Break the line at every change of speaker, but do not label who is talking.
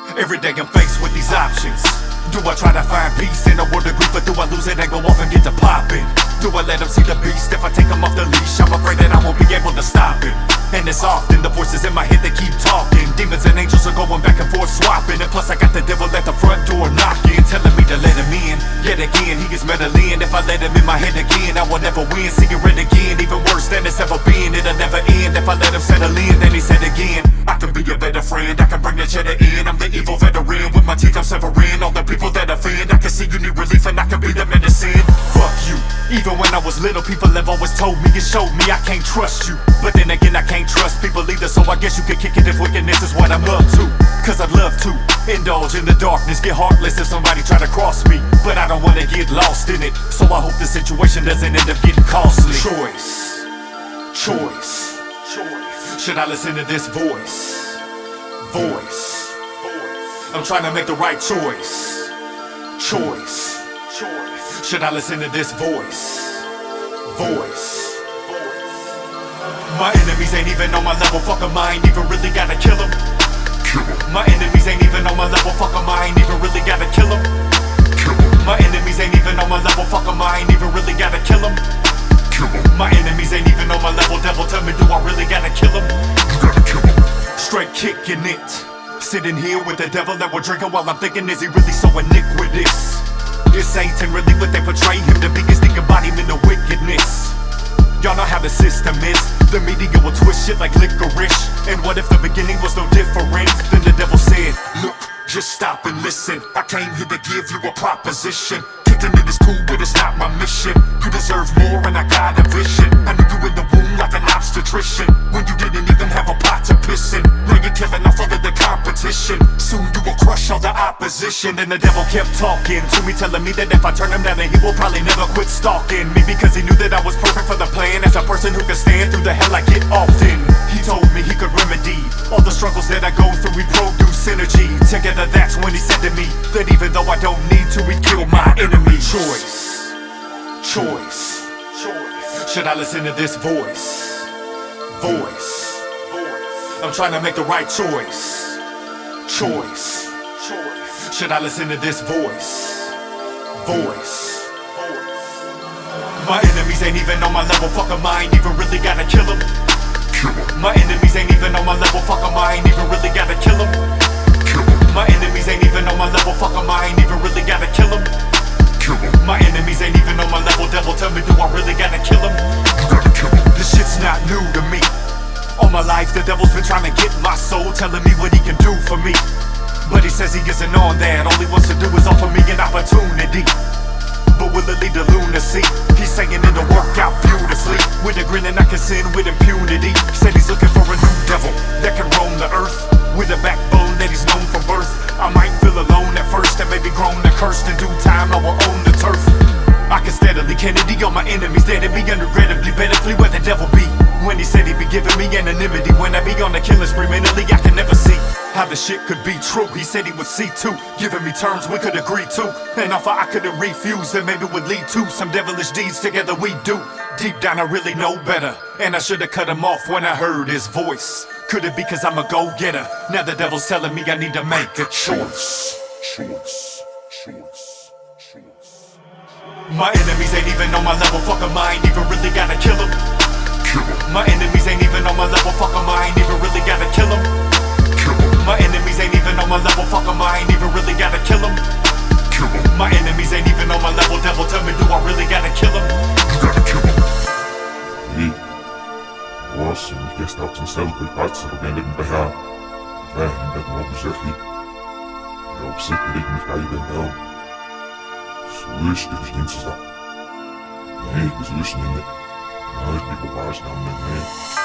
Every day I'm faced with these options. Do I try to find peace in a world of grief, or do I lose it and go off and get to popping? Do I let them see the beast? If I take them off the leash, I'm afraid that I won't be able to stop it. And it's often the voices in my head that keep talking. Demons and angels are going back and forth swapping. And plus I got the devil at the front door knocking, telling me to let him in. Yet again, he is meddling. If I let him in my head again, I will never win. See it red again, even worse than it's ever been. It'll never end. If I let him settle in, then he said again, I can be a better friend, I can bring the cheddar in. I'm the evil veteran, with my teeth I'm severing all the people that offend. I can see you need relief and I can be the medicine. Fuck you. Even when I was little, people have always told me, it showed me I can't trust you. But then again, I can't trust people either, so I guess you could kick it if wickedness is what I'm up to. Cause I'd love to indulge in the darkness, get heartless if somebody try to cross me. But I don't wanna get lost in it, so I hope the situation doesn't end up getting costly. Choice. Should I listen to this voice? I'm trying to make the right choice. Should I listen to this voice? My enemies ain't even on my level, fuck 'em, I ain't even really gotta kill 'em. My enemies ain't even on my level, fuck 'em, I ain't even really gotta kill 'em. My enemies ain't even on my level, fuck 'em, I ain't even really gotta kill 'em. My enemies ain't even on my level, devil tell me, do I really gotta kill 'em?
You gotta kill 'em.
Straight kicking it, sitting here with the devil that we're drinking while I'm thinking, is he really so iniquitous? Is Satan really what they portray him to be? Is the embodiment of wickedness? Y'all know how the system is. The media will twist shit like licorice. And what if the beginning was no different? Then the devil said, look, just stop and listen. I came here to give you a proposition. Kicking it is cool, but it's not my mission. You deserve more and I got a vision. I knew you in the womb like an obstetrician, when you didn't even have a pot to piss in. Now you're killing off all of the competition. Soon you will crush all the opposition. Then the devil kept talking to me, telling me that if I turn him down, then he will probably never quit stalking me, because he knew that I was perfect for the plan. As a person who can stand through the hell I get often, he told me he could remedy all the struggles that I go through. We produce synergy together. That's when he said to me that even though I don't need to, he killed my enemy. Choice. Should I listen to this voice? I'm trying to make the right choice. Should I listen to this voice? My enemies ain't even on my level, fuck 'em, I ain't even really gotta kill 'em. My enemies ain't even on my level, fuck 'em, I ain't even really gotta kill 'em. My enemies ain't even on my level, fuck 'em, I ain't even really gotta kill 'em. My enemies ain't even on my level, devil tell me, do I really gotta kill 'em?
You gotta kill 'em.
This shit's not new to me. All my life the devil's been trying to get my soul, telling me what he can do for me. But he says he isn't on that, all he wants to do is offer me an opportunity. But will it lead to lunacy? He's saying it'll work out beautifully. With a grin and I can sin with impunity. Said he's looking for a new devil that can roam the earth, with a backbone that he's known from birth. I might feel alone at first and maybe grown and cursed. In due time I will own the turf. I can steadily Kennedy on my enemies, that it be regrettably better flee where the devil be. When he said he'd be giving me anonymity, when I be on the killing spree mentally, I can never see how the shit could be true. He said he would see too, giving me terms we could agree to, an offer I couldn't refuse, that maybe would lead to some devilish deeds together we do. Deep down I really know better, and I should've cut him off when I heard his voice. Could it be cause I'm a go-getter? Now the devil's telling me I need to make a choice. My enemies ain't even on my level, fuck 'em, I ain't even really gotta kill 'em. My enemies ain't even on my level, fuck 'em, I ain't even really gotta kill 'em. My enemies ain't even on my level, fuck 'em, I ain't even really gotta kill 'em. My enemies ain't even on my level, devil tell me, do I really gotta kill 'em?
You gotta kill 'em.
واصل الكاس تاع تنسال بالباتس وكان بها فاهم بات موقف شافي لو بسيط ليك متعيبا داو سويش تفش ننسى هيك بسويش ننك هاي بيكو بعشنا من هيك